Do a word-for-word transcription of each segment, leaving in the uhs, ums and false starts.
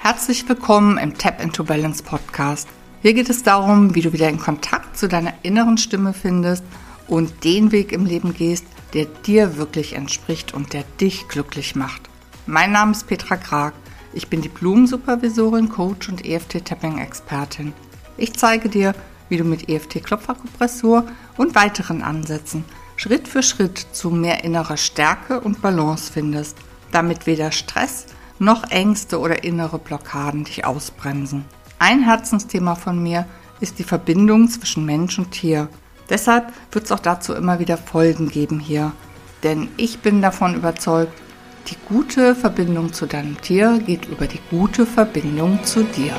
Herzlich willkommen im Tap into Balance Podcast. Hier geht es darum, wie du wieder in Kontakt zu deiner inneren Stimme findest und den Weg im Leben gehst, der dir wirklich entspricht und der dich glücklich macht. Mein Name ist Petra Krag. Ich bin Diplom-Supervisorin, Coach und E F T-Tapping-Expertin. Ich zeige dir, wie du mit E F T-Klopferkupressur und weiteren Ansätzen Schritt für Schritt zu mehr innerer Stärke und Balance findest, damit weder Stress noch Ängste oder innere Blockaden dich ausbremsen. Ein Herzensthema von mir ist die Verbindung zwischen Mensch und Tier. Deshalb wird es auch dazu immer wieder Folgen geben hier. Denn ich bin davon überzeugt, die gute Verbindung zu deinem Tier geht über die gute Verbindung zu dir.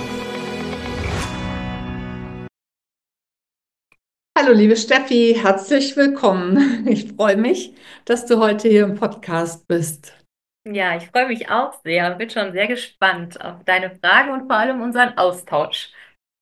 Hallo liebe Steffi, herzlich willkommen. Ich freue mich, dass du heute hier im Podcast bist. Ja, ich freue mich auch sehr und bin schon sehr gespannt auf deine Fragen und vor allem unseren Austausch.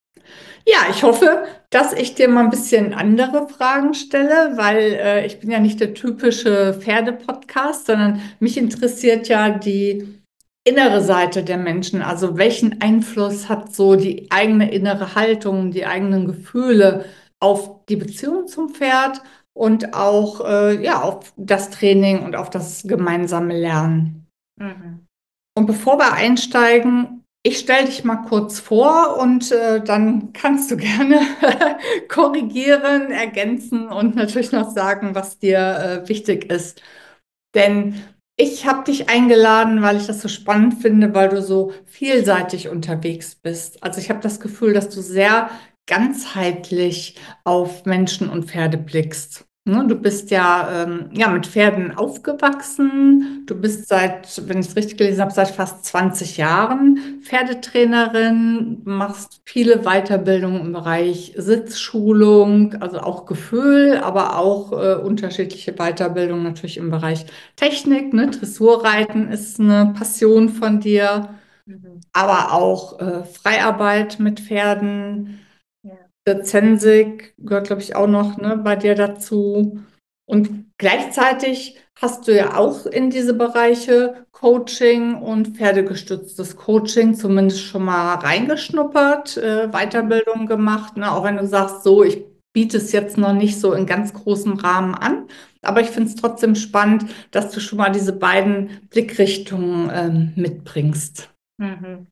Ja, ich hoffe, dass ich dir mal ein bisschen andere Fragen stelle, weil äh, ich bin ja nicht der typische Pferde-Podcast, sondern mich interessiert ja die innere Seite der Menschen. Also welchen Einfluss hat so die eigene innere Haltung, die eigenen Gefühle auf die Beziehung zum Pferd und auch äh, ja, auf das Training und auf das gemeinsame Lernen. Mhm. Und bevor wir einsteigen, ich stelle dich mal kurz vor und äh, dann kannst du gerne korrigieren, ergänzen und natürlich noch sagen, was dir äh, wichtig ist. Denn ich habe dich eingeladen, weil ich das so spannend finde, weil du so vielseitig unterwegs bist. Also ich habe das Gefühl, dass du sehr ganzheitlich auf Menschen und Pferde blickst. Ne, Du bist ja, ähm, ja mit Pferden aufgewachsen. Du bist seit, wenn ich es richtig gelesen habe, seit fast zwanzig Jahren Pferdetrainerin, machst viele Weiterbildungen im Bereich Sitzschulung, also auch Gefühl, aber auch äh, unterschiedliche Weiterbildungen natürlich im Bereich Technik, ne? Dressurreiten ist eine Passion von dir, Mhm. aber auch äh, Freiarbeit mit Pferden. Ja. Der Zensig gehört, glaube ich, auch noch ne, bei dir dazu. Und gleichzeitig hast du ja auch in diese Bereiche Coaching und pferdegestütztes Coaching zumindest schon mal reingeschnuppert, äh, Mhm. Weiterbildung gemacht, ne? Auch wenn du sagst, so, ich biete es jetzt noch nicht so in ganz großem Rahmen an. Aber ich finde es trotzdem spannend, dass du schon mal diese beiden Blickrichtungen ähm, mitbringst. Mhm.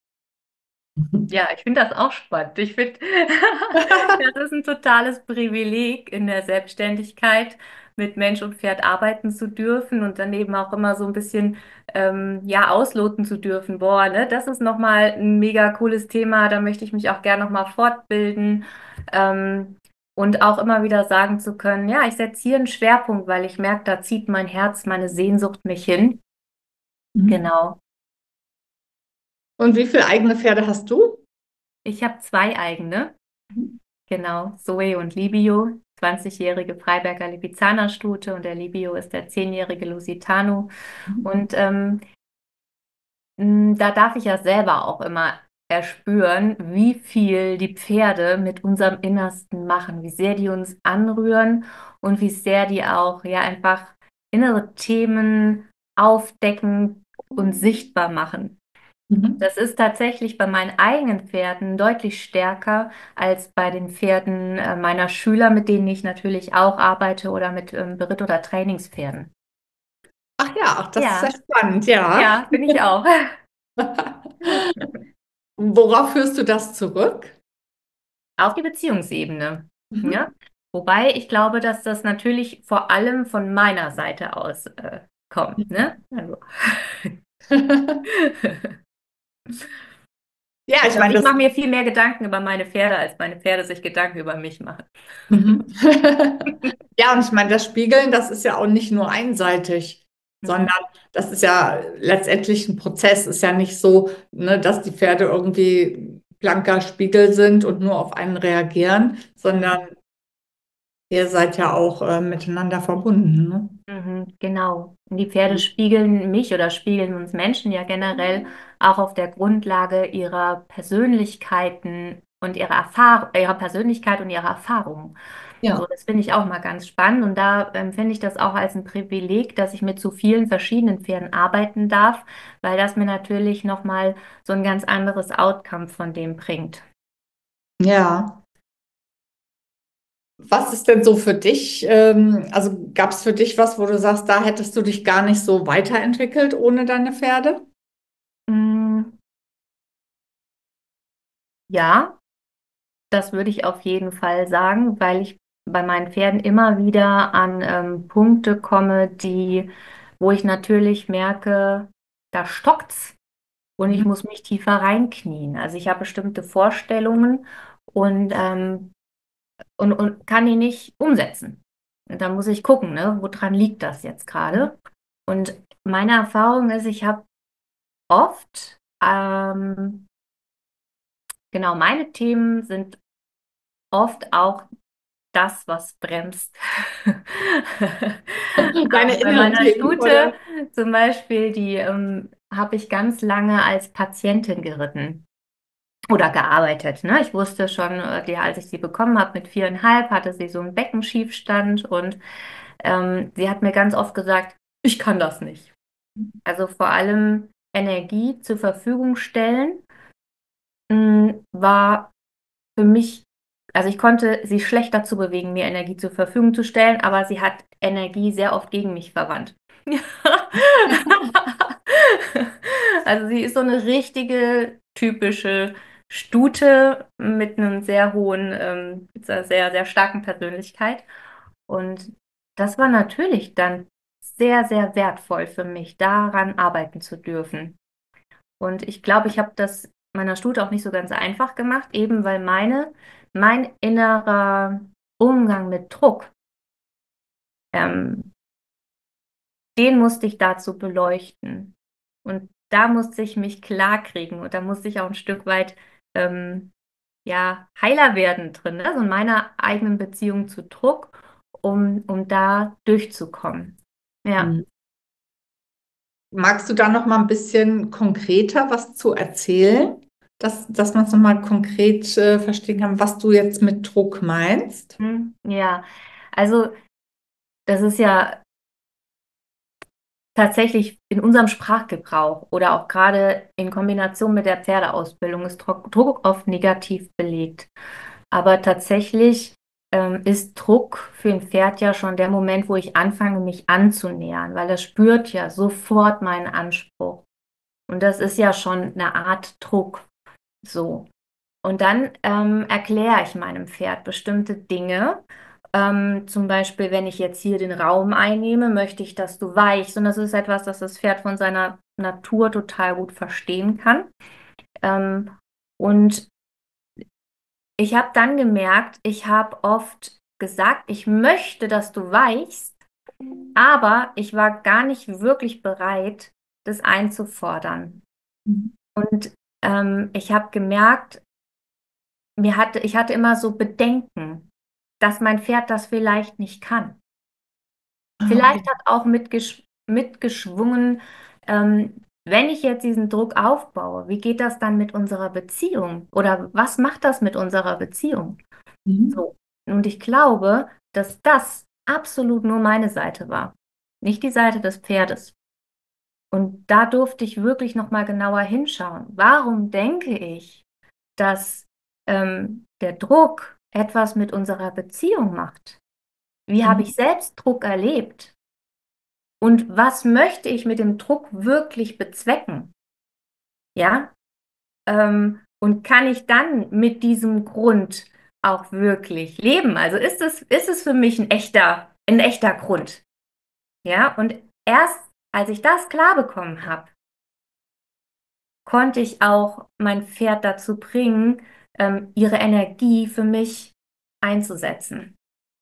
Ja, ich finde das auch spannend. Ich finde, das ist ein totales Privileg in der Selbstständigkeit, mit Mensch und Pferd arbeiten zu dürfen und dann eben auch immer so ein bisschen ähm, ja ausloten zu dürfen. Boah, ne, das ist nochmal ein mega cooles Thema. Da möchte ich mich auch gerne nochmal fortbilden. Ähm, und auch immer wieder sagen zu können, ja, ich setze hier einen Schwerpunkt, weil ich merke, da zieht mein Herz, meine Sehnsucht mich hin. Genau. Und wie viele eigene Pferde hast du? Ich habe zwei eigene. Genau, Zoe und Libio, zwanzigjährige Freiberger Lipizzaner-Stute und der Libio ist der zehnjährige Lusitano. Und ähm, mh, da darf ich ja selber auch immer erspüren, wie viel die Pferde mit unserem Innersten machen, wie sehr die uns anrühren und wie sehr die auch ja einfach innere Themen aufdecken und sichtbar machen. Mhm. Das ist tatsächlich bei meinen eigenen Pferden deutlich stärker als bei den Pferden äh, meiner Schüler, mit denen ich natürlich auch arbeite oder mit ähm, Beritt- oder Trainingspferden. Ach ja, ach, das ist ja Ja, spannend, ja. ja, bin ich auch. Worauf führst du das zurück? Auf die Beziehungsebene. Mhm. Ja? Wobei ich glaube, dass das natürlich vor allem von meiner Seite aus äh, kommt. Ne? Also. Ja, ich Also meine, ich das. mache mir viel mehr Gedanken über meine Pferde, als meine Pferde sich Gedanken über mich machen. Mhm. Ja, und ich meine, das Spiegeln, das ist ja auch nicht nur einseitig, sondern Mhm. das ist ja letztendlich ein Prozess. Ist ja nicht so, ne, dass die Pferde irgendwie blanker Spiegel sind und nur auf einen reagieren, sondern Mhm. ihr seid ja auch äh, miteinander verbunden. Ne? Mhm, genau. Und die Pferde spiegeln mich oder spiegeln uns Menschen ja generell auch auf der Grundlage ihrer Persönlichkeiten und ihrer Erfahrung, ihrer Persönlichkeit und ihrer Erfahrungen. So, Ja. das finde ich auch mal ganz spannend und da empfinde ich das auch als ein Privileg, dass ich mit so vielen verschiedenen Pferden arbeiten darf, weil das mir natürlich nochmal so ein ganz anderes Outcome von dem bringt. Ja. Was ist denn so für dich? Ähm, also gab es für dich was, wo du sagst, da hättest du dich gar nicht so weiterentwickelt ohne deine Pferde? Mm, ja, das würde ich auf jeden Fall sagen, weil ich bei meinen Pferden immer wieder an ähm, Punkte komme, die, wo ich natürlich merke, da stockt's und ich Mhm. muss mich tiefer reinknien. Also ich habe bestimmte Vorstellungen und ähm, und, und kann die nicht umsetzen. Und dann muss ich gucken, ne, woran liegt das jetzt gerade? Und meine Erfahrung ist, ich habe oft, ähm, genau, meine Themen sind oft auch das, was bremst. Deine Ähm, bei inneren meiner Themen, Stute oder? zum Beispiel, die ähm, habe ich ganz lange als Patientin geritten. Oder gearbeitet, ne? Ich wusste schon, äh, die, als ich sie bekommen habe, mit viereinhalb hatte sie so einen Beckenschiefstand und ähm, sie hat mir ganz oft gesagt, ich kann das nicht. Also vor allem Energie zur Verfügung stellen, mh, war für mich, also ich konnte sie schlecht dazu bewegen, mir Energie zur Verfügung zu stellen, aber sie hat Energie sehr oft gegen mich verwandt. Also sie ist so eine richtige, typische Stute mit einem sehr hohen, ähm, mit einer sehr, sehr starken Persönlichkeit. Und das war natürlich dann sehr, sehr wertvoll für mich, daran arbeiten zu dürfen. Und ich glaube, ich habe das meiner Stute auch nicht so ganz einfach gemacht, eben weil meine, mein innerer Umgang mit Druck, ähm, den musste ich dazu beleuchten. Und da musste ich mich klar kriegen und da musste ich auch ein Stück weit ähm, ja, heiler werden drin, ne? So in meiner eigenen Beziehung zu Druck, um, um da durchzukommen. Ja. Mhm. Magst du da noch mal ein bisschen konkreter was zu erzählen, dass, dass man es noch mal konkret äh, verstehen kann, was du jetzt mit Druck meinst? Hm, ja, also das ist ja tatsächlich in unserem Sprachgebrauch oder auch gerade in Kombination mit der Pferdeausbildung ist Druck, Druck oft negativ belegt. Aber tatsächlich ähm, ist Druck für ein Pferd ja schon der Moment, wo ich anfange, mich anzunähern, weil das spürt ja sofort meinen Anspruch. Und das ist ja schon eine Art Druck. So. Und dann ähm, erkläre ich meinem Pferd bestimmte Dinge. Ähm, zum Beispiel, wenn ich jetzt hier den Raum einnehme, möchte ich, dass du weichst. Und das ist etwas, das das Pferd von seiner Natur total gut verstehen kann. Ähm, und ich habe dann gemerkt, ich habe oft gesagt, ich möchte, dass du weichst, aber ich war gar nicht wirklich bereit, das einzufordern. Mhm. Und ähm, ich habe gemerkt, mir hatte, ich hatte immer so Bedenken, dass mein Pferd das vielleicht nicht kann. Ah, Vielleicht okay. hat auch mitgesch mitgeschwungen, ähm, wenn ich jetzt diesen Druck aufbaue, wie geht das dann mit unserer Beziehung? Oder was macht das mit unserer Beziehung? Mhm. So. Und ich glaube, dass das absolut nur meine Seite war, nicht die Seite des Pferdes. Und da durfte ich wirklich noch mal genauer hinschauen. Warum denke ich, dass ähm, der Druck etwas mit unserer Beziehung macht? Wie habe Mhm. ich selbst Druck erlebt? Und was möchte ich mit dem Druck wirklich bezwecken? Ja? Ähm, und kann ich dann mit diesem Grund auch wirklich leben? Also ist es, ist es für mich ein echter, ein echter Grund? Ja? Und erst als ich das klar bekommen habe, konnte ich auch mein Pferd dazu bringen, ähm, ihre Energie für mich einzusetzen.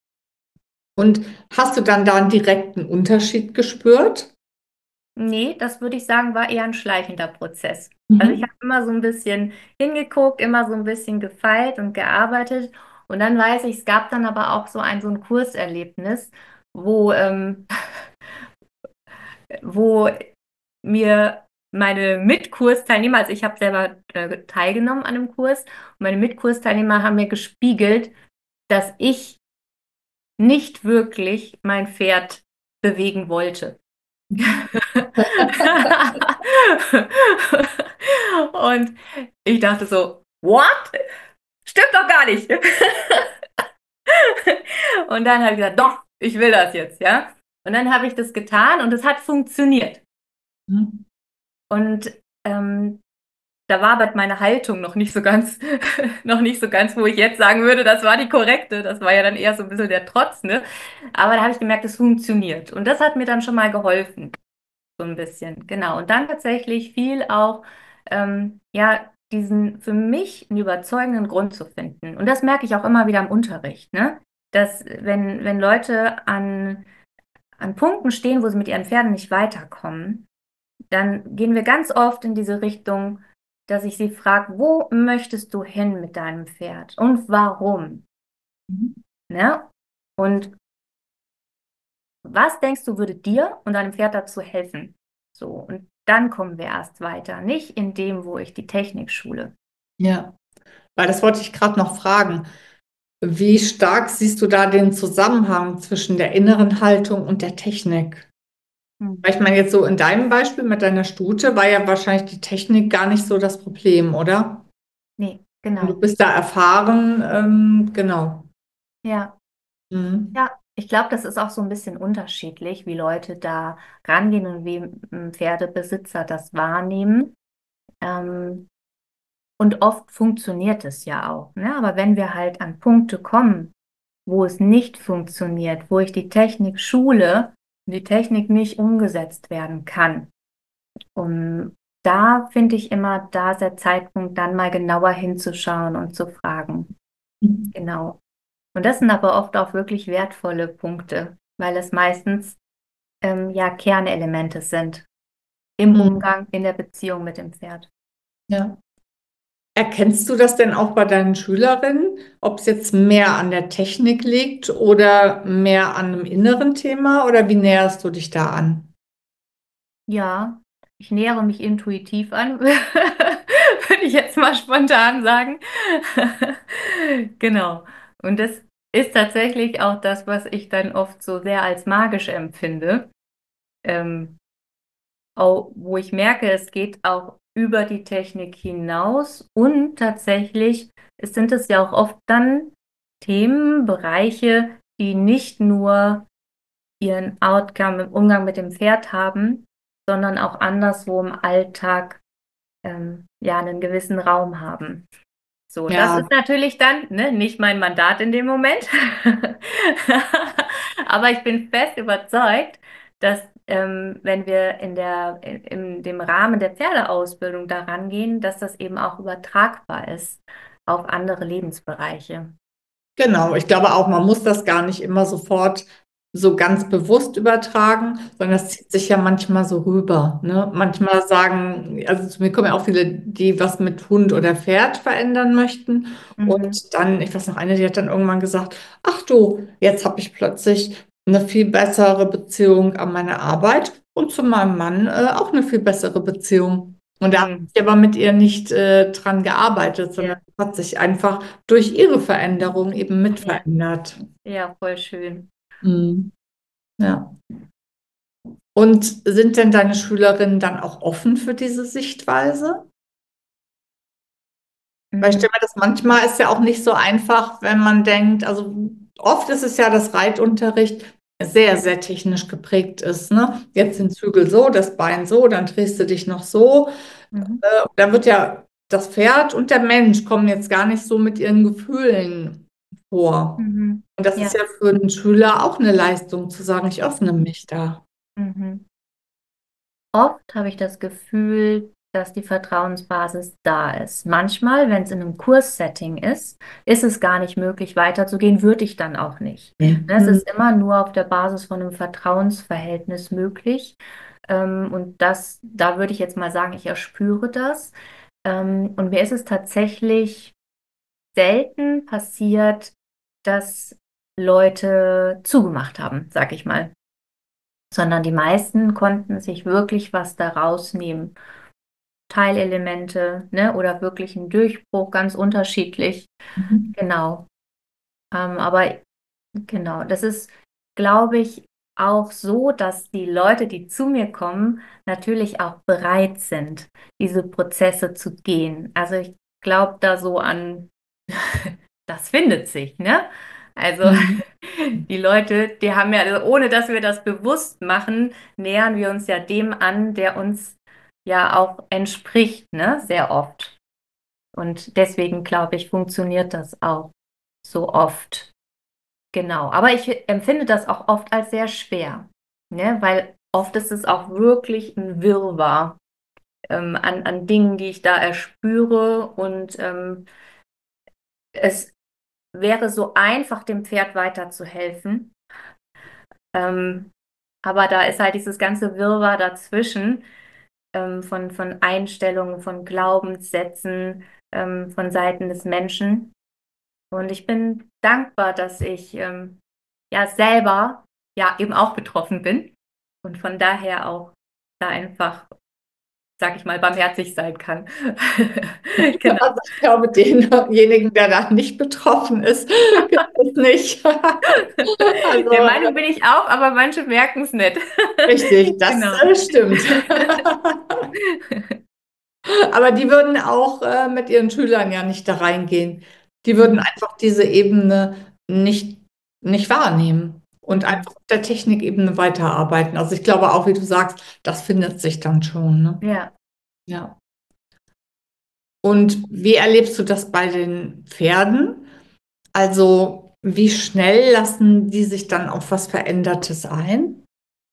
Und hast du dann da einen direkten Unterschied gespürt? Nee, das würde ich sagen, war eher ein schleichender Prozess. Also ich Mhm. habe immer so ein bisschen hingeguckt, immer so ein bisschen gefeilt und gearbeitet. Und dann weiß ich, es gab dann aber auch so ein, so ein Kurserlebnis, wo, ähm, wo mir meine Mitkursteilnehmer, also ich habe selber äh, teilgenommen an einem Kurs, und meine Mitkursteilnehmer haben mir gespiegelt, dass ich nicht wirklich mein Pferd bewegen wollte. Mhm. Und ich dachte so, what? Stimmt doch gar nicht. Und dann habe ich gesagt, doch, ich will das jetzt, ja. Und dann habe ich das getan und es hat funktioniert. Mhm. Und ähm, da war aber meine Haltung noch nicht so ganz, noch nicht so ganz, wo ich jetzt sagen würde, das war die korrekte. Das war ja dann eher so ein bisschen der Trotz, ne? Aber da habe ich gemerkt, es funktioniert. Und das hat mir dann schon mal geholfen, so ein bisschen. Genau. Und dann tatsächlich viel auch, ähm, ja, diesen für mich einen überzeugenden Grund zu finden. Und das merke ich auch immer wieder im Unterricht, ne? Dass wenn, wenn Leute an, an Punkten stehen, wo sie mit ihren Pferden nicht weiterkommen, dann gehen wir ganz oft in diese Richtung, dass ich sie frage, wo möchtest du hin mit deinem Pferd und warum? Ne? Und was denkst du, würde dir und deinem Pferd dazu helfen? So, und dann kommen wir erst weiter, nicht in dem, wo ich die Technik schule. Ja, weil das wollte ich gerade noch fragen. Wie stark siehst du da den Zusammenhang zwischen der inneren Haltung und der Technik? Hm. Weil ich meine, jetzt so in deinem Beispiel mit deiner Stute war ja wahrscheinlich die Technik gar nicht so das Problem, oder? Nee, Und du genau. bist da erfahren, ähm, genau. Ja, Mhm. ja. Ich glaube, das ist auch so ein bisschen unterschiedlich, wie Leute da rangehen und wie ein Pferdebesitzer das wahrnehmen. Ähm, Und oft funktioniert es ja auch, ne? Aber wenn wir halt an Punkte kommen, wo es nicht funktioniert, wo ich die Technik schule und die Technik nicht umgesetzt werden kann, um, da finde ich immer, da ist der Zeitpunkt, dann mal genauer hinzuschauen und zu fragen. Genau. Und das sind aber oft auch wirklich wertvolle Punkte, weil es meistens ähm, ja Kernelemente sind im Mhm. Umgang, in der Beziehung mit dem Pferd. Ja. Erkennst du das denn auch bei deinen Schülerinnen, ob es jetzt mehr an der Technik liegt oder mehr an einem inneren Thema oder wie näherst du dich da an? Ja, ich nähere mich intuitiv an, würde ich jetzt mal spontan sagen. Genau. Und das ist tatsächlich auch das, was ich dann oft so sehr als magisch empfinde. Ähm, auch, wo ich merke, es geht auch über die Technik hinaus und tatsächlich es sind es ja auch oft dann Themen, Bereiche, die nicht nur ihren Outcome im Umgang mit dem Pferd haben, sondern auch anderswo im Alltag ähm, ja einen gewissen Raum haben. So, das Ja, ist natürlich dann ne, nicht mein Mandat in dem Moment. Aber ich bin fest überzeugt, dass ähm, wenn wir in der, in, in dem Rahmen der Pferdeausbildung daran gehen, dass das eben auch übertragbar ist auf andere Lebensbereiche. genau. Ich glaube auch, man muss das gar nicht immer sofort so ganz bewusst übertragen, sondern das zieht sich ja manchmal so rüber. Ne? Manchmal sagen, also zu mir kommen ja auch viele, die was mit Hund oder Pferd verändern möchten. Mhm. Und dann, ich weiß noch, eine, die hat dann irgendwann gesagt, ach du, jetzt habe ich plötzlich eine viel bessere Beziehung an meine Arbeit und zu meinem Mann äh, auch eine viel bessere Beziehung. Und da habe Mhm. ich aber mit ihr nicht äh, dran gearbeitet, sondern Ja, hat sich einfach durch ihre Veränderung eben mit ja, verändert. ja, voll schön. Mhm. Ja. Und sind denn deine Schülerinnen dann auch offen für diese Sichtweise? Weil ich Mhm. stelle mir das manchmal ist ja auch nicht so einfach, wenn man denkt, also oft ist es ja, dass Reitunterricht sehr, sehr technisch geprägt ist, ne? Jetzt den Zügel so, das Bein so, dann drehst du dich noch so. Mhm. Äh, da wird ja das Pferd und der Mensch kommen jetzt gar nicht so mit ihren Gefühlen vor. Mhm. Und das ist Ja. ja für einen Schüler auch eine Leistung, zu sagen, ich öffne mich da. Mhm. Oft habe ich das Gefühl, dass die Vertrauensbasis da ist. Manchmal, wenn es in einem Kurssetting ist, ist es gar nicht möglich, weiterzugehen, würde ich dann auch nicht. Es Mhm. ist immer nur auf der Basis von einem Vertrauensverhältnis möglich. Ähm, und das, da würde ich jetzt mal sagen, ich erspüre das. Ähm, und mir ist es tatsächlich selten passiert, dass Leute zugemacht haben, sag ich mal, sondern die meisten konnten sich wirklich was daraus nehmen. Teilelemente, ne, oder wirklich ein Durchbruch, ganz unterschiedlich. Mhm. Genau. Ähm, aber Genau, das ist, glaube ich, auch so, dass die Leute, die zu mir kommen, natürlich auch bereit sind, diese Prozesse zu gehen. Also ich glaube da so an, das findet sich, ne? Also Mhm. die Leute, die haben ja, also ohne dass wir das bewusst machen, nähern wir uns ja dem an, der uns ja auch entspricht, ne? Sehr oft. Und deswegen glaube ich, funktioniert das auch so oft. Genau, aber ich empfinde das auch oft als sehr schwer, ne? Weil oft ist es auch wirklich ein Wirrwarr ähm, an, an Dingen, die ich da erspüre und ähm, es wäre so einfach, dem Pferd weiterzuhelfen. Ähm, aber da ist halt dieses ganze Wirrwarr dazwischen ähm, von, von Einstellungen, von Glaubenssätzen ähm, von Seiten des Menschen. Und ich bin dankbar, dass ich ähm, ja selber ja eben auch betroffen bin und von daher auch da einfach, sag ich mal, barmherzig sein kann. Genau. Also ich glaube, denjenigen, der da nicht betroffen ist, gibt es nicht. Also Der Meinung bin ich auch, aber manche merken es nicht. richtig, das Genau. äh, stimmt. Aber die würden auch äh, mit ihren Schülern ja nicht da reingehen. Die würden Mhm. einfach diese Ebene nicht, nicht wahrnehmen und Mhm. einfach auf der Technikebene weiterarbeiten. Also ich glaube auch, wie du sagst, das findet sich dann schon, ne? Ja, Ja. Und wie erlebst du das bei den Pferden? Also wie schnell lassen die sich dann auf was Verändertes ein?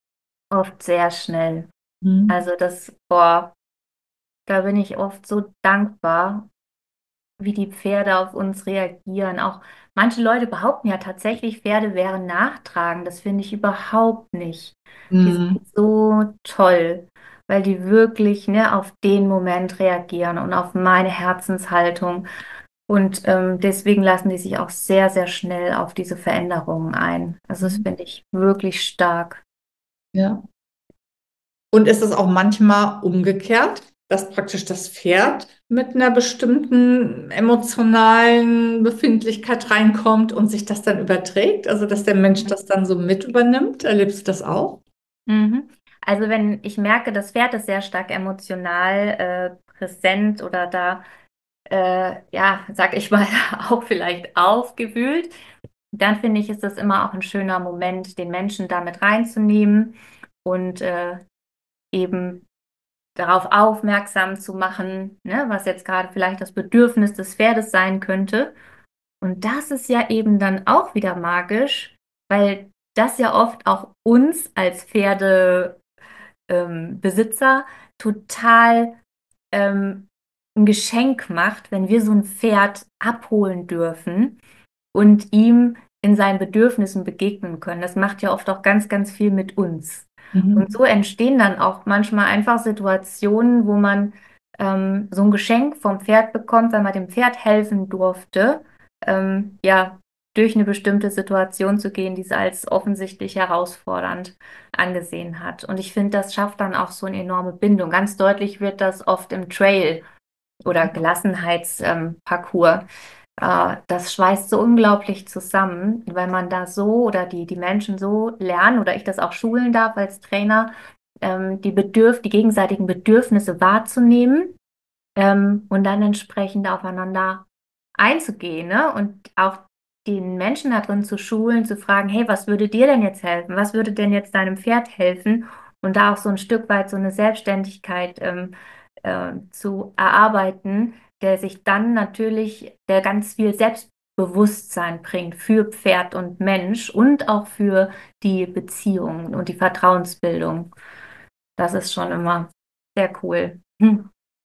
oft sehr schnell. Hm. Also das, boah, da bin ich oft so dankbar, wie die Pferde auf uns reagieren. Auch manche Leute behaupten ja tatsächlich, Pferde wären nachtragend. Das finde ich überhaupt nicht. Die sind Hm. so toll, weil die wirklich, ne, auf den Moment reagieren und auf meine Herzenshaltung. Und ähm, deswegen lassen die sich auch sehr, sehr schnell auf diese Veränderungen ein. Also das finde ich wirklich stark. Ja. Und ist es auch manchmal umgekehrt, dass praktisch das Pferd mit einer bestimmten emotionalen Befindlichkeit reinkommt und sich das dann überträgt? Also, dass der Mensch das dann so mit übernimmt? Erlebst du das auch? Mhm. Also wenn ich merke, das Pferd ist sehr stark emotional äh, präsent oder da, äh, ja, sag ich mal, auch vielleicht aufgewühlt, dann finde ich, ist das immer auch ein schöner Moment, den Menschen damit reinzunehmen und äh, eben darauf aufmerksam zu machen, ne, was jetzt gerade vielleicht das Bedürfnis des Pferdes sein könnte. Und das ist ja eben dann auch wieder magisch, weil das ja oft auch uns als Pferdebesitzer ähm, Besitzer total ähm, ein Geschenk macht, wenn wir so ein Pferd abholen dürfen und ihm in seinen Bedürfnissen begegnen können. Das macht ja oft auch ganz, ganz viel mit uns. Und Mhm. so entstehen dann auch manchmal einfach Situationen, wo man ähm, so ein Geschenk vom Pferd bekommt, weil man dem Pferd helfen durfte, ähm, ja, durch eine bestimmte Situation zu gehen, die es als offensichtlich herausfordernd angesehen hat. Und ich finde, das schafft dann auch so eine enorme Bindung. Ganz deutlich wird das oft im Trail oder Gelassenheitsparcours. Äh, das schweißt so unglaublich zusammen, weil man da so oder die, die Menschen so lernen oder ich das auch schulen darf als Trainer, ähm, die Bedürf die gegenseitigen Bedürfnisse wahrzunehmen ähm, und dann entsprechend aufeinander einzugehen, ne? Und auch den Menschen da drin zu schulen, zu fragen, hey, was würde dir denn jetzt helfen? Was würde denn jetzt deinem Pferd helfen? Und da auch so ein Stück weit so eine Selbstständigkeit ähm, äh, zu erarbeiten, der sich dann natürlich, der ganz viel Selbstbewusstsein bringt für Pferd und Mensch und auch für die Beziehung und die Vertrauensbildung. Das ist schon immer sehr cool. Hm.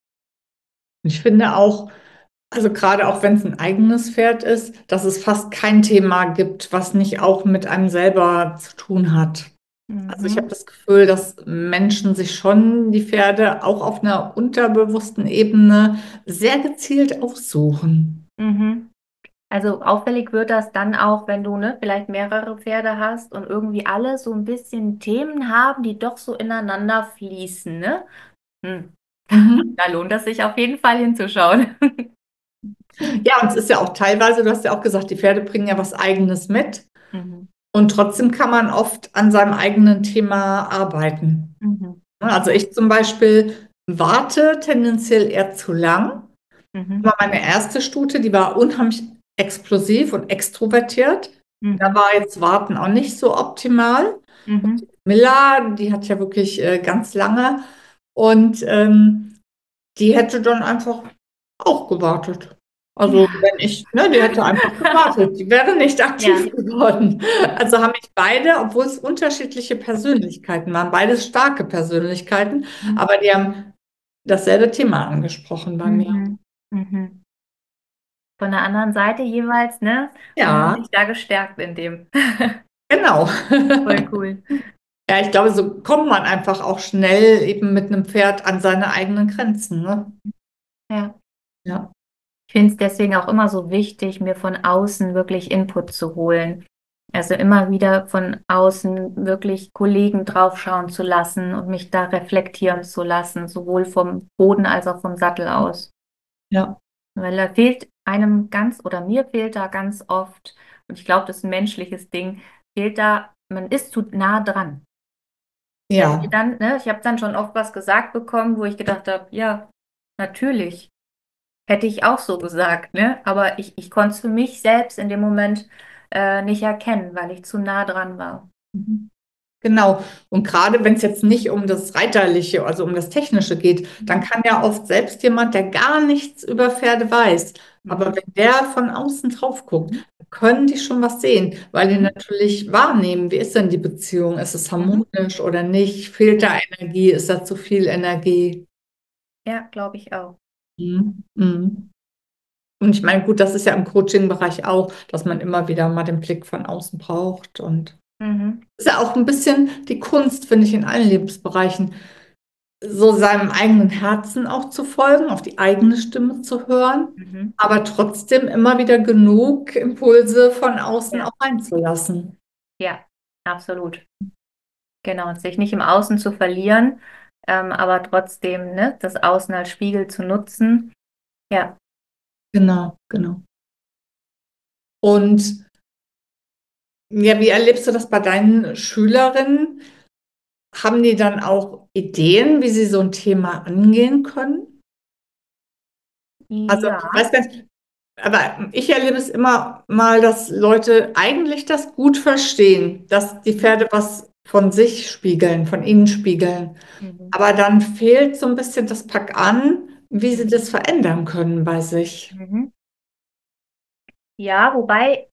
Ich finde auch, also gerade auch wenn es ein eigenes Pferd ist, dass es fast kein Thema gibt, was nicht auch mit einem selber zu tun hat. Also ich habe Mhm. das Gefühl, dass Menschen sich schon die Pferde auch auf einer unterbewussten Ebene sehr gezielt aussuchen. Mhm. Also auffällig wird das dann auch, wenn du ne, vielleicht mehrere Pferde hast und irgendwie alle so ein bisschen Themen haben, die doch so ineinander fließen, ne? Hm. Mhm. Da lohnt es sich auf jeden Fall hinzuschauen. Ja, und es ist ja auch teilweise, du hast ja auch gesagt, die Pferde bringen ja was Eigenes mit. Mhm. Und trotzdem kann man oft an seinem eigenen Thema arbeiten. Mhm. Also Ja. ich zum Beispiel warte tendenziell eher zu lang. Mhm. Aber meine erste Stute, die war unheimlich explosiv und extrovertiert. Da Mhm. war jetzt Warten auch nicht so optimal. Mhm. Milla, die hat ja wirklich äh, ganz lange und ähm, die hätte dann einfach auch gewartet. Also Ja. wenn ich, ne, die hätte einfach gewartet, die wäre nicht aktiv Ja. geworden. Also haben mich beide, obwohl es unterschiedliche Persönlichkeiten waren, beides starke Persönlichkeiten, Mhm. aber die haben dasselbe Thema angesprochen bei mir. Mhm. Mhm. Von der anderen Seite jeweils, ne? Und haben Ja, sich da gestärkt in dem. genau. Voll cool. Ja, ich glaube, so kommt man einfach auch schnell eben mit einem Pferd an seine eigenen Grenzen, ne? Ja. Ja, Ich finde es deswegen auch immer so wichtig, mir von außen wirklich Input zu holen. Also immer wieder von außen wirklich Kollegen draufschauen zu lassen und mich da reflektieren zu lassen, sowohl vom Boden als auch vom Sattel aus. ja, Weil da fehlt einem ganz, oder mir fehlt da ganz oft, und ich glaube, das ist ein menschliches Ding, fehlt da, man ist zu nah dran. Wenn mir ja, dann, ne, ich habe dann schon oft was gesagt bekommen, wo ich gedacht habe, ja, natürlich. Hätte ich auch so gesagt, ne? Aber ich, ich konnte es für mich selbst in dem Moment äh, nicht erkennen, weil ich zu nah dran war. mhm. Genau. Und gerade wenn es jetzt nicht um das Reiterliche, also um das Technische geht, dann Mhm. kann ja oft selbst jemand, der gar nichts über Pferde weiß, aber Mhm. wenn der von außen drauf guckt, können die schon was sehen, weil die Mhm. natürlich wahrnehmen, wie ist denn die Beziehung? Ist es Mhm. harmonisch oder nicht? Fehlt da Ja, Energie? Ist da zu viel Energie? ja, glaube ich auch. Mhm. Mhm. Und ich meine, gut, das ist ja im Coaching-Bereich auch, dass man immer wieder mal den Blick von außen braucht. Und Mhm. ist ja auch ein bisschen die Kunst, finde ich, in allen Lebensbereichen, so seinem eigenen Herzen auch zu folgen, auf die eigene Stimme zu hören, Mhm. aber trotzdem immer wieder genug Impulse von außen Ja, auch reinzulassen. ja, absolut. Genau, und sich nicht im Außen zu verlieren, ähm, aber trotzdem, ne, das Außen als Spiegel zu nutzen. Ja, Genau, genau. Und ja, wie erlebst du das bei deinen Schülerinnen? Haben die dann auch Ideen, wie sie so ein Thema angehen können? Also ich ja. weiß gar nicht, aber ich erlebe es immer mal, dass Leute eigentlich das gut verstehen, dass die Mhm. Pferde was von sich spiegeln, von ihnen spiegeln. Mhm. Aber dann fehlt so ein bisschen das Pack an, wie sie Mhm. das verändern können bei sich. Mhm. Ja, wobei,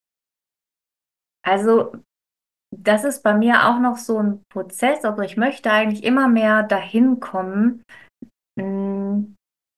also das ist bei mir auch noch so ein Prozess, aber ich möchte eigentlich immer mehr dahin kommen, mh,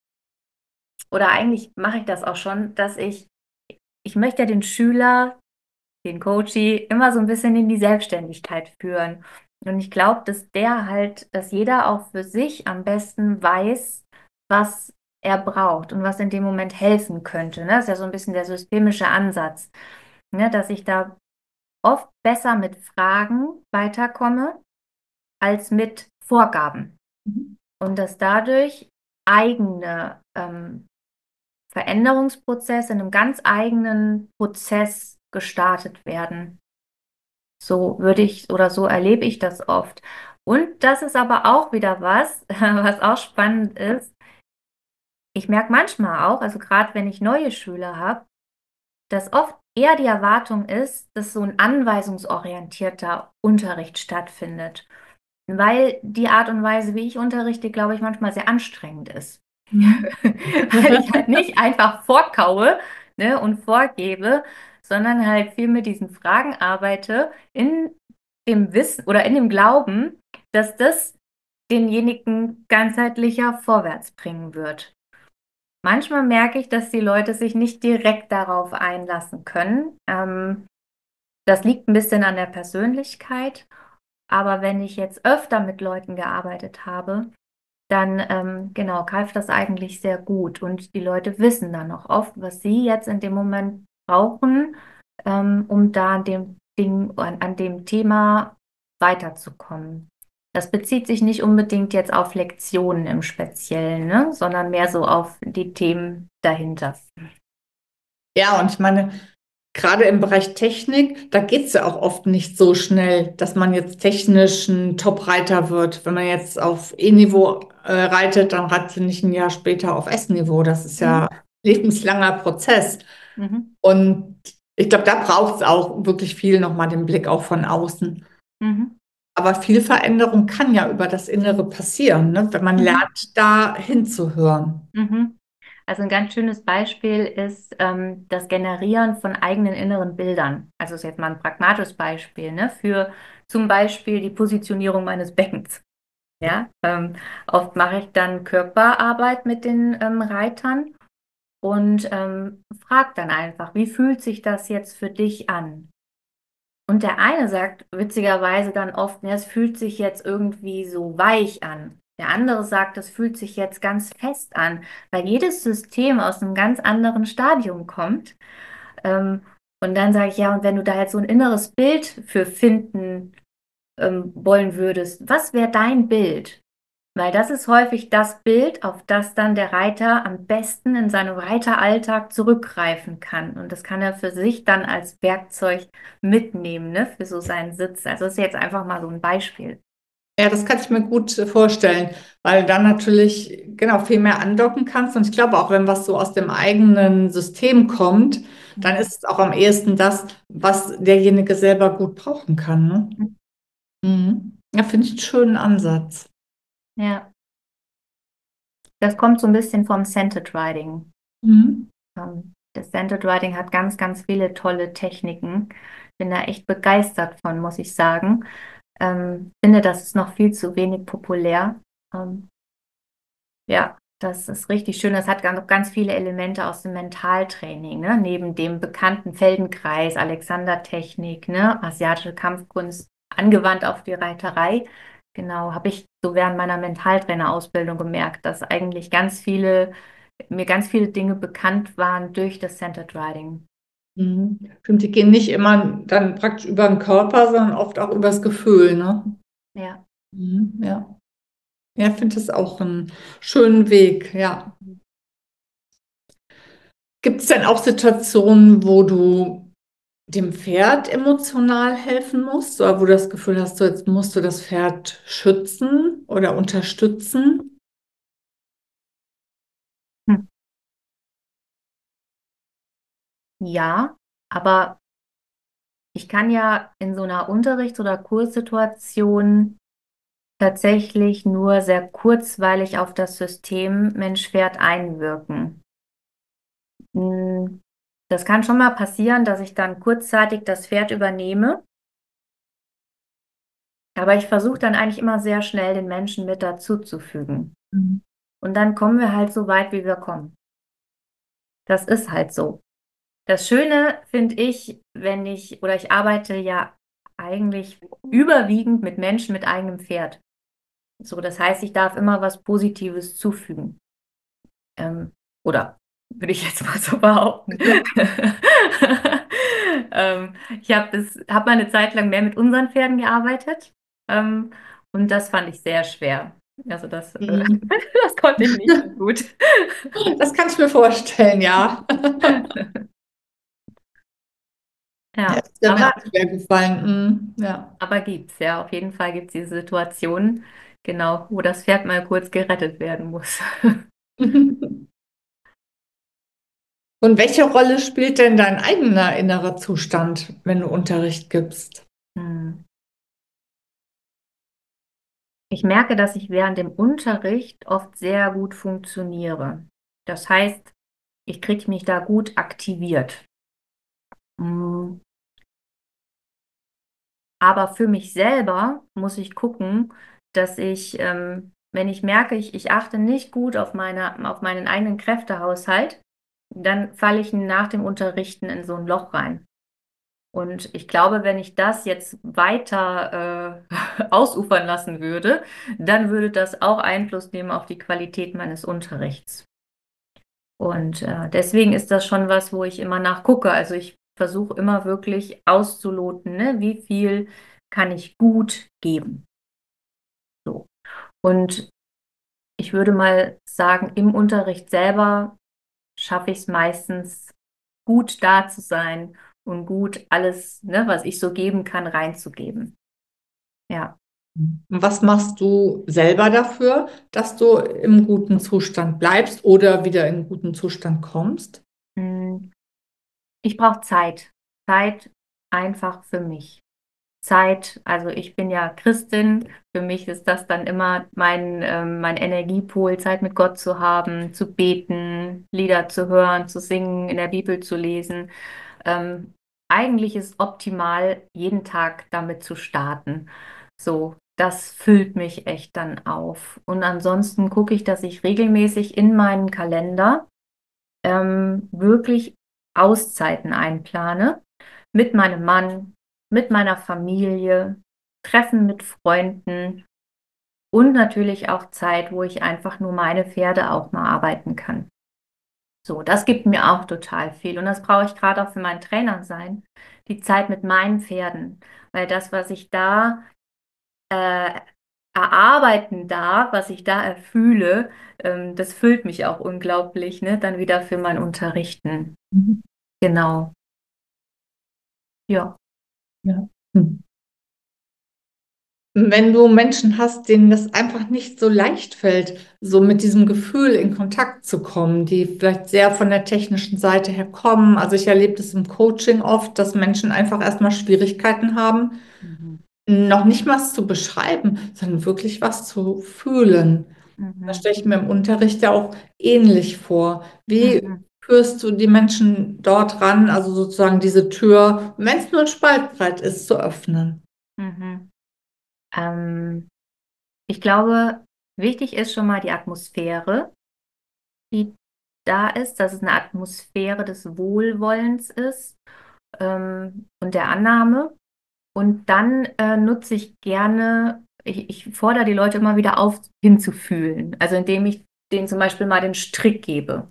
oder eigentlich mache ich das auch schon, dass ich, ich möchte ja den Schüler, den Coachie immer so ein bisschen in die Selbstständigkeit führen. Und ich glaube, dass der halt, dass jeder auch für sich am besten weiß, was er braucht und was in dem Moment helfen könnte. Ne? Das ist ja so ein bisschen der systemische Ansatz, ne? Dass ich da oft besser mit Fragen weiterkomme als mit Vorgaben. Mhm. Und dass dadurch eigene ähm, Veränderungsprozesse in einem ganz eigenen Prozess gestartet werden. So würde ich oder so erlebe ich das oft. Und das ist aber auch wieder was, was auch spannend ist. Ich merke manchmal auch, also gerade wenn ich neue Schüler habe, dass oft eher die Erwartung ist, dass so ein anweisungsorientierter Unterricht stattfindet. Weil die Art und Weise, wie ich unterrichte, glaube ich, manchmal sehr anstrengend ist. Mhm. Weil ich halt nicht einfach vorkaue, ne, und vorgebe, sondern halt viel mit diesen Fragen arbeite, in dem Wissen oder in dem Glauben, dass das denjenigen ganzheitlicher vorwärts bringen wird. Manchmal merke ich, dass die Leute sich nicht direkt darauf einlassen können. Ähm, das liegt ein bisschen an der Persönlichkeit. Aber wenn ich jetzt öfter mit Leuten gearbeitet habe, dann ähm, genau greift das eigentlich sehr gut. Und die Leute wissen dann auch oft, was sie jetzt in dem Moment brauchen, ähm, um da an dem Ding, an, an dem Thema weiterzukommen. Das bezieht sich nicht unbedingt jetzt auf Lektionen im Speziellen, ne, sondern mehr so auf die Themen dahinter. Ja, und ich meine, gerade im Bereich Technik, da geht es ja auch oft nicht so schnell, dass man jetzt technisch ein Top-Reiter wird. Wenn man jetzt auf E-Niveau äh, reitet, dann reitet man nicht ein Jahr später auf S-Niveau. Das ist Mhm. ja ein lebenslanger Prozess. Mhm. Und ich glaube, da braucht es auch wirklich viel nochmal den Blick auch von außen. Mhm. Aber viel Veränderung kann ja über das Innere passieren, ne? Wenn man Mhm. lernt, da hinzuhören. Mhm. Also ein ganz schönes Beispiel ist ähm, das Generieren von eigenen inneren Bildern. Also das ist jetzt mal ein pragmatisches Beispiel, ne, für zum Beispiel die Positionierung meines Beckens. Ja, ähm, oft mache ich dann Körperarbeit mit den ähm, Reitern und ähm, frage dann einfach, wie fühlt sich das jetzt für dich an? Und der eine sagt witzigerweise dann oft, ja, es fühlt sich jetzt irgendwie so weich an. Der andere sagt, es fühlt sich jetzt ganz fest an, weil jedes System aus einem ganz anderen Stadium kommt. Ähm, und dann sage ich, ja, und wenn du da jetzt so ein inneres Bild für finden ähm, wollen würdest, was wäre dein Bild? Weil das ist häufig das Bild, auf das dann der Reiter am besten in seinem Reiteralltag zurückgreifen kann. Und das kann er für sich dann als Werkzeug mitnehmen, ne, für so seinen Sitz. Also das ist jetzt einfach mal so ein Beispiel. Ja, das kann ich mir gut äh, vorstellen, weil dann natürlich genau viel mehr andocken kannst. Und ich glaube auch, wenn was so aus dem eigenen System kommt, dann ist es auch am ehesten das, was derjenige selber gut brauchen kann. Ne? Mhm. Ja, finde ich einen schönen Ansatz. Ja, das kommt so ein bisschen vom Scented Riding. Mhm. Ähm, Das Scented Riding hat ganz, ganz viele tolle Techniken. Bin da echt begeistert von, muss ich sagen. Ähm, finde, das ist noch viel zu wenig populär. Ähm, Ja, das ist richtig schön. Das hat noch ganz viele Elemente aus dem Mentaltraining, ne? Neben dem bekannten Feldenkreis, Alexander-Technik, ne? Asiatische Kampfkunst, angewandt auf die Reiterei. Genau, habe ich so während meiner Mentaltrainerausbildung gemerkt, dass eigentlich ganz viele, mir ganz viele Dinge bekannt waren durch das Centered Riding. Mhm. Stimmt, die gehen nicht immer dann praktisch über den Körper, sondern oft auch übers Gefühl, ne? Ja. Mhm. Ja. Ja, ich finde das auch einen schönen Weg, ja. Gibt es denn auch Situationen, wo du dem Pferd emotional helfen musst oder wo du das Gefühl hast, so jetzt musst du das Pferd schützen oder unterstützen? Hm. Ja, aber ich kann ja in so einer Unterrichts- oder Kurssituation tatsächlich nur sehr kurzweilig auf das System Mensch-Pferd einwirken. Mm, Das kann schon mal passieren, dass ich dann kurzzeitig das Pferd übernehme, aber ich versuche dann eigentlich immer sehr schnell den Menschen mit dazuzufügen. Mhm. Und dann kommen wir halt so weit, wie wir kommen. Das ist halt so. Das Schöne finde ich, wenn ich, oder ich arbeite ja eigentlich überwiegend mit Menschen mit eigenem Pferd. So, das heißt, ich darf immer was Positives zufügen. Ähm, oder würde ich jetzt mal so behaupten. ähm, ich habe es, habe mal eine Zeit lang mehr mit unseren Pferden gearbeitet. Ähm, und das fand ich sehr schwer. Also das, äh, Mhm. das konnte ich nicht so gut. Das kann ich mir vorstellen, ja. Ja, Ja, das wäre mir aber, auch schwer gefallen. Mhm. Ja. aber gibt's, ja. Auf jeden Fall gibt es diese Situationen, genau, wo das Pferd mal kurz gerettet werden muss. Und welche Rolle spielt denn dein eigener innerer Zustand, wenn du Unterricht gibst? Hm. Ich merke, dass ich während dem Unterricht oft sehr gut funktioniere. Das heißt, ich kriege mich da gut aktiviert. Mm, Aber für mich selber muss ich gucken, dass ich, ähm, wenn ich merke, ich, ich achte nicht gut auf meine, auf meinen eigenen Kräftehaushalt, dann falle ich nach dem Unterrichten in so ein Loch rein. Und ich glaube, wenn ich das jetzt weiter äh, ausufern lassen würde, dann würde das auch Einfluss nehmen auf die Qualität meines Unterrichts. Und äh, deswegen ist das schon was, wo ich immer nachgucke. Also ich versuche immer wirklich auszuloten, ne? Wie viel kann ich gut geben. So. Und ich würde mal sagen, im Unterricht selber schaffe ich es meistens gut da zu sein und gut alles, ne, was ich so geben kann, reinzugeben. Ja. Und was machst du selber dafür, dass du im guten Zustand bleibst oder wieder in einen guten Zustand kommst? Mm, Ich brauche Zeit. Zeit einfach für mich. Zeit, also ich bin ja Christin, für mich ist das dann immer mein, ähm, mein Energiepol, Zeit mit Gott zu haben, zu beten, Lieder zu hören, zu singen, in der Bibel zu lesen. Ähm, Eigentlich ist optimal, jeden Tag damit zu starten. So, das füllt mich echt dann auf. Und ansonsten gucke ich, dass ich regelmäßig in meinen Kalender ähm, wirklich Auszeiten einplane mit meinem Mann, mit meiner Familie, Treffen mit Freunden und natürlich auch Zeit, wo ich einfach nur meine Pferde auch mal arbeiten kann. So, das gibt mir auch total viel und das brauche ich gerade auch für meinen Trainer sein, die Zeit mit meinen Pferden, weil das, was ich da äh, erarbeiten darf, was ich da erfühle, ähm, das füllt mich auch unglaublich, ne? Dann wieder für mein Unterrichten. Mhm. Genau. Ja. Ja. Hm. Wenn du Menschen hast, denen das einfach nicht so leicht fällt, so mit diesem Gefühl in Kontakt zu kommen, die vielleicht sehr von der technischen Seite her kommen. Also ich erlebe das im Coaching oft, dass Menschen einfach erstmal Schwierigkeiten haben, Mhm. noch nicht was zu beschreiben, sondern wirklich was zu fühlen. Das Mhm. stelle ich mir im Unterricht ja auch ähnlich vor. Wie Mhm. führst du die Menschen dort ran, also sozusagen diese Tür, wenn es nur ein Spalt breit ist, zu öffnen? Mhm. Ähm, Ich glaube, wichtig ist schon mal die Atmosphäre, die da ist, dass es eine Atmosphäre des Wohlwollens ist, ähm, und der Annahme. Und dann äh, nutze ich gerne, ich, ich fordere die Leute immer wieder auf, hinzufühlen. Also indem ich denen zum Beispiel mal den Strick gebe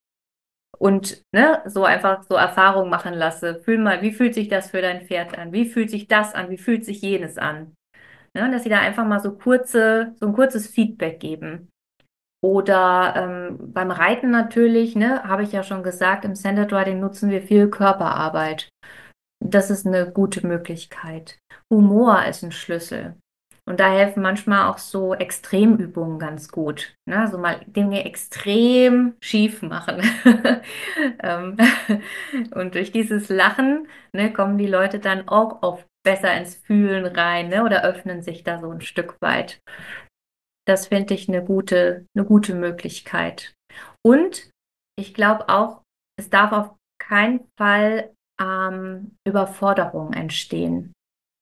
und ne, so einfach so Erfahrungen machen lasse. Fühl mal, wie fühlt sich das für dein Pferd an? Wie fühlt sich das an? Wie fühlt sich jenes an? Ne, dass sie da einfach mal so kurze, so ein kurzes Feedback geben. Oder ähm, beim Reiten natürlich, ne, habe ich ja schon gesagt, im Centered Riding nutzen wir viel Körperarbeit. Das ist eine gute Möglichkeit. Humor ist ein Schlüssel. Und da helfen manchmal auch so Extremübungen ganz gut. Ne? Also mal Dinge extrem schief machen. Ähm, Und durch dieses Lachen, ne, kommen die Leute dann auch oft besser ins Fühlen rein, ne, oder öffnen sich da so ein Stück weit. Das finde ich eine gute, eine gute Möglichkeit. Und ich glaube auch, es darf auf keinen Fall ähm, Überforderung entstehen.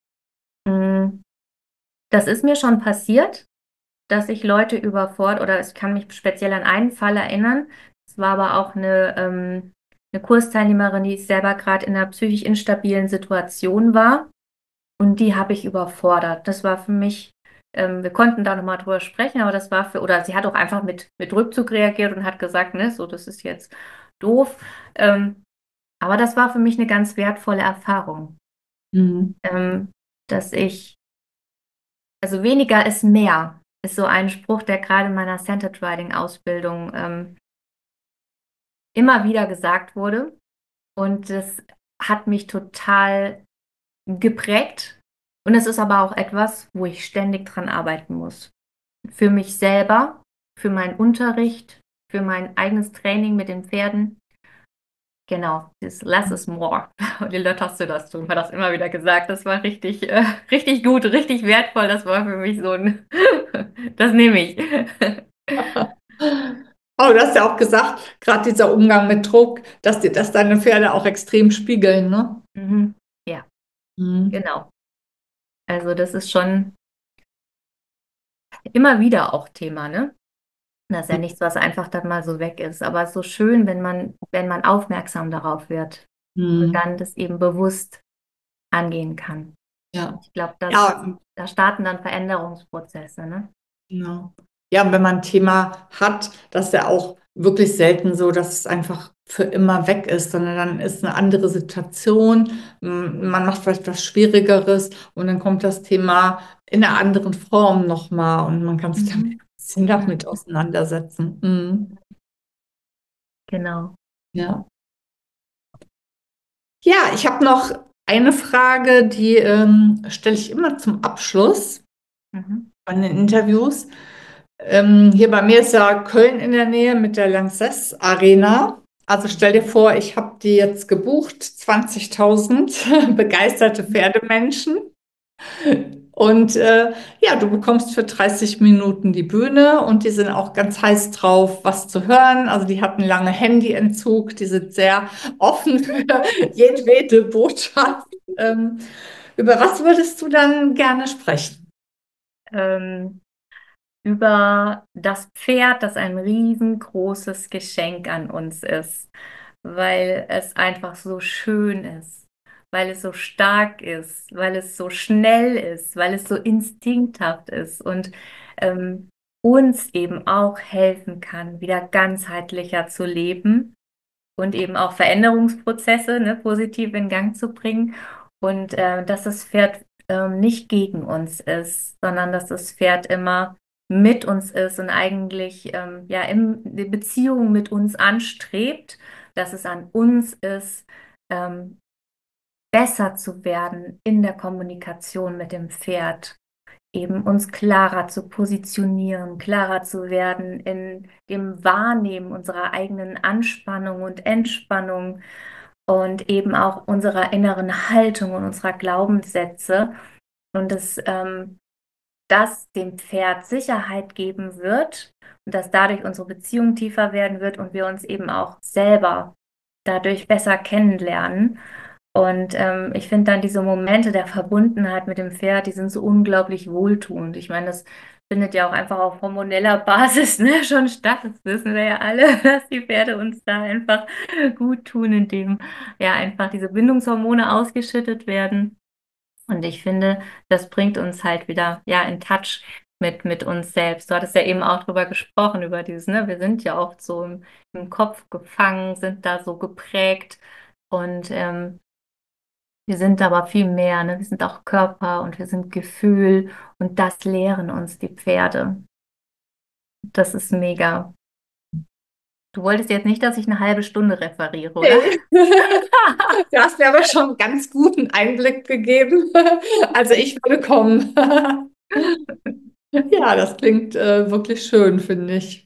Mm, Das ist mir schon passiert, dass ich Leute überfordert, oder ich kann mich speziell an einen Fall erinnern. Es war aber auch eine, ähm, eine Kursteilnehmerin, die selber gerade in einer psychisch instabilen Situation war. Und die habe ich überfordert. Das war für mich, ähm, wir konnten da nochmal drüber sprechen, aber das war für, oder sie hat auch einfach mit, mit Rückzug reagiert und hat gesagt, ne, so, das ist jetzt doof. Ähm, aber das war für mich eine ganz wertvolle Erfahrung, Mhm. ähm, dass ich, also weniger ist mehr, ist so ein Spruch, der gerade in meiner Centered Riding Ausbildung ähm, immer wieder gesagt wurde. Und das hat mich total geprägt. Und es ist aber auch etwas, wo ich ständig dran arbeiten muss. Für mich selber, für meinen Unterricht, für mein eigenes Training mit den Pferden. Genau, das Less is more. Und die Leute hast du das tun, hat das immer wieder gesagt. Das war richtig, äh, richtig gut, richtig wertvoll. Das war für mich so ein, das nehme ich. Oh, du hast ja auch gesagt, gerade dieser Umgang mit Druck, dass dir das deine Pferde auch extrem spiegeln, ne? Mhm. Ja, Mhm. genau. Also das ist schon immer wieder auch Thema, ne? Das ist ja nichts, was einfach dann mal so weg ist. Aber es ist so schön, wenn man, wenn man aufmerksam darauf wird und Mhm. dann das eben bewusst angehen kann. Ja. Ich glaube, dass Ja, da starten dann Veränderungsprozesse, ne? genau. Ja, und wenn man ein Thema hat, das ist ja auch wirklich selten so, dass es einfach für immer weg ist, sondern dann ist eine andere Situation, m, man macht vielleicht was Schwierigeres und dann kommt das Thema in einer anderen Form nochmal und man kann sich damit Mhm. ein bisschen Mhm. damit auseinandersetzen. Mhm. Genau. Ja. Ja, ich habe noch eine Frage, die ähm, stelle ich immer zum Abschluss Mhm. von den Interviews. Ähm, hier bei mir ist ja Köln in der Nähe mit der Lanxess Arena. Also stell dir vor, ich habe die jetzt gebucht, zwanzigtausend begeisterte Pferdemenschen. Und äh, ja, du bekommst für dreißig Minuten die Bühne und die sind auch ganz heiß drauf, was zu hören. Also die hatten lange Handyentzug, die sind sehr offen für jedwede Botschaft. Ähm, über was würdest du dann gerne sprechen? Ähm, über das Pferd, das ein riesengroßes Geschenk an uns ist, weil es einfach so schön ist, weil es so stark ist, weil es so schnell ist, weil es so instinkthaft ist und ähm, uns eben auch helfen kann, wieder ganzheitlicher zu leben und eben auch Veränderungsprozesse, ne, positiv in Gang zu bringen und äh, dass das Pferd ähm, nicht gegen uns ist, sondern dass das Pferd immer mit uns ist und eigentlich ähm, ja in die Beziehung mit uns anstrebt, dass es an uns ist, ähm, besser zu werden in der Kommunikation mit dem Pferd, eben uns klarer zu positionieren, klarer zu werden in dem Wahrnehmen unserer eigenen Anspannung und Entspannung und eben auch unserer inneren Haltung und unserer Glaubenssätze und dass ähm, das dem Pferd Sicherheit geben wird und dass dadurch unsere Beziehung tiefer werden wird und wir uns eben auch selber dadurch besser kennenlernen. Und ähm, ich finde dann diese Momente der Verbundenheit mit dem Pferd, die sind so unglaublich wohltuend. Ich meine, das findet ja auch einfach auf hormoneller Basis, ne, schon statt. Das wissen wir ja alle, dass die Pferde uns da einfach gut tun, indem ja einfach diese Bindungshormone ausgeschüttet werden. Und ich finde, das bringt uns halt wieder ja in Touch mit, mit uns selbst. Du hattest ja eben auch drüber gesprochen, über dieses, ne, wir sind ja oft so im, im Kopf gefangen, sind da so geprägt. Und ähm, wir sind aber viel mehr, ne? Wir sind auch Körper und wir sind Gefühl und das lehren uns die Pferde. Das ist mega. Du wolltest jetzt nicht, dass ich eine halbe Stunde referiere, oder? Hey. Du hast mir aber schon einen ganz guten Einblick gegeben. Also ich würde kommen. Ja, das klingt äh, wirklich schön, finde ich.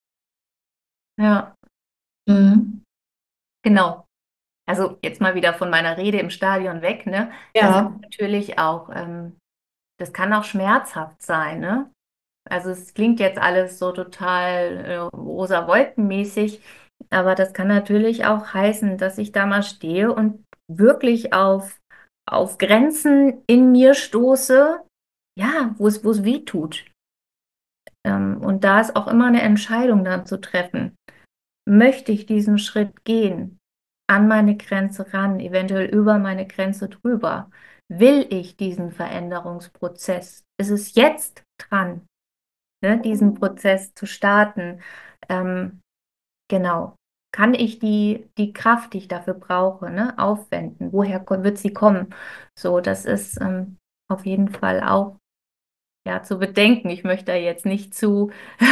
Ja, Mhm. genau. Also jetzt mal wieder von meiner Rede im Stadion weg, ne? Das ist Ja, natürlich auch, ähm, das kann auch schmerzhaft sein, ne? Also es klingt jetzt alles so total äh, rosa-wolkenmäßig, aber das kann natürlich auch heißen, dass ich da mal stehe und wirklich auf, auf Grenzen in mir stoße, ja, wo es, wo es weh tut. Ähm, und da ist auch immer eine Entscheidung dann zu treffen. Möchte ich diesen Schritt gehen, an meine Grenze ran, eventuell über meine Grenze drüber? Will ich diesen Veränderungsprozess? Ist es jetzt dran, ne, diesen Prozess zu starten? Ähm, genau. Kann ich die, die Kraft, die ich dafür brauche, ne, aufwenden? Woher ko- wird sie kommen? So, das ist ähm, auf jeden Fall auch ja, zu bedenken. Ich möchte da jetzt nicht zu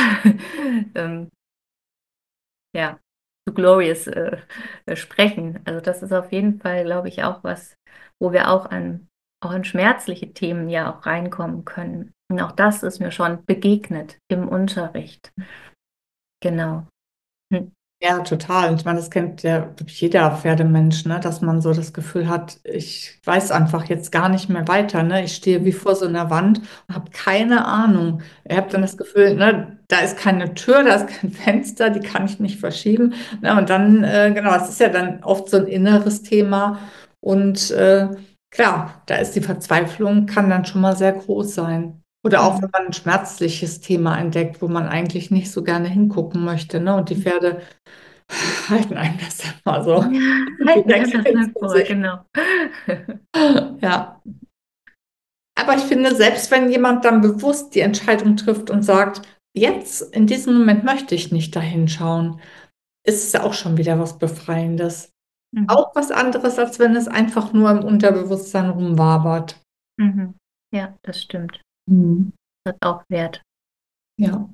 ähm, ja, zu Glorious äh, äh, sprechen. Also das ist auf jeden Fall, glaube ich, auch was, wo wir auch an, auch an schmerzliche Themen ja auch reinkommen können. Und auch das ist mir schon begegnet im Unterricht. Genau. Hm. ja, total. Ich meine, das kennt ja glaub ich, jeder Pferdemensch, ne? Dass man so das Gefühl hat, ich weiß einfach jetzt gar nicht mehr weiter. Ne? Ich stehe wie vor so einer Wand und habe keine Ahnung. Ich habe dann das Gefühl, ne, da ist keine Tür, da ist kein Fenster, die kann ich nicht verschieben. Ne? Und dann, äh, genau, es ist ja dann oft so ein inneres Thema. Und äh, klar, da ist die Verzweiflung, kann dann schon mal sehr groß sein. Oder auch wenn Mhm. man ein schmerzliches Thema entdeckt, wo man eigentlich nicht so gerne hingucken möchte, ne? Und die Pferde halten einem das dann mal so Ja, halten direkt wir das ins mal vor, Gesicht. genau. Ja. Aber ich finde, selbst wenn jemand dann bewusst die Entscheidung trifft und sagt, jetzt in diesem Moment möchte ich nicht dahin schauen, ist es ja auch schon wieder was Befreiendes. Mhm. Auch was anderes, als wenn es einfach nur im Unterbewusstsein rumwabert. Mhm. Ja, das stimmt. Mhm. Das hat auch Wert. Ja.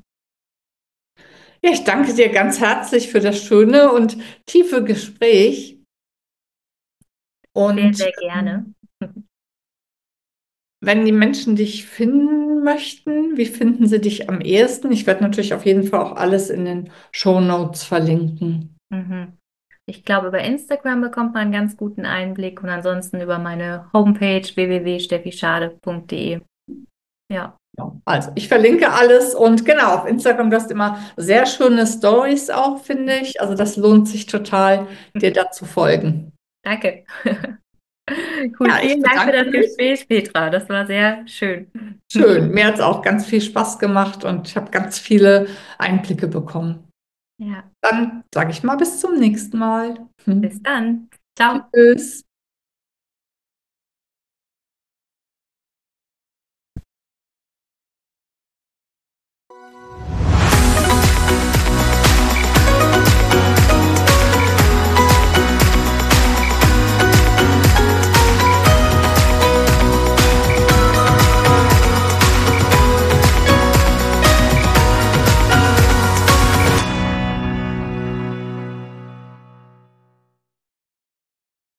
Ja, ich danke dir ganz herzlich für das schöne und tiefe Gespräch. Sehr, Und sehr gerne. wenn die Menschen dich finden möchten, wie finden sie dich am ehesten? Ich werde natürlich auf jeden Fall auch alles in den Shownotes verlinken. Mhm. Ich glaube, über Instagram bekommt man einen ganz guten Einblick und ansonsten über meine Homepage w w w punkt steffischade punkt de. Ja, Ja, also, ich verlinke alles und genau, auf Instagram, du hast immer sehr schöne Stories auch, finde ich. Also das lohnt sich total, dir da zu folgen. danke. Cool, Ja, ich vielen Dank für bedanke das mich. Gespräch, Petra. Das war sehr schön. Schön. Mir hat es auch ganz viel Spaß gemacht und ich habe ganz viele Einblicke bekommen. Ja, Dann sage ich mal bis zum nächsten Mal. bis Hm. dann. Ciao. Tschüss.